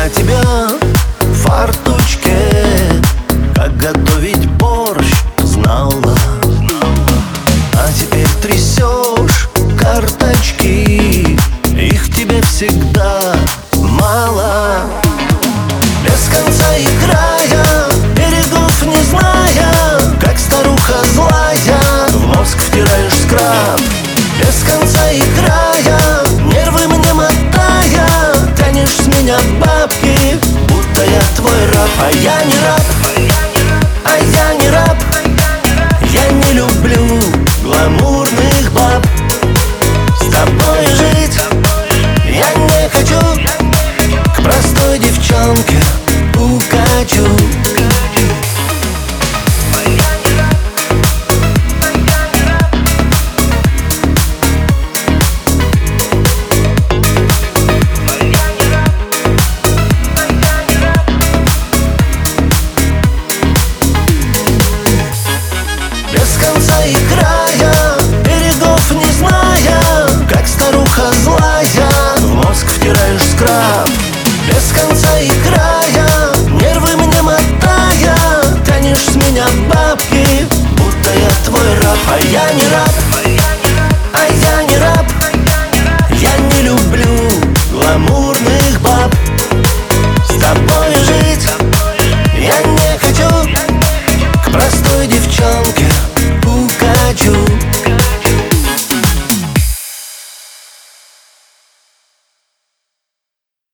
на тебя фартучке, как готовить борщ знала. А теперь трясешь карточки, их тебе всегда мало. Без конца играя, берегов не зная, как старуха злая, в мозг втираешь скраб. Без конца играя, нервы мне мотая, тянешь с меня бабки, будто я твой раб. А я не раб, а я не раб. Я не люблю гламурных баб. С тобой же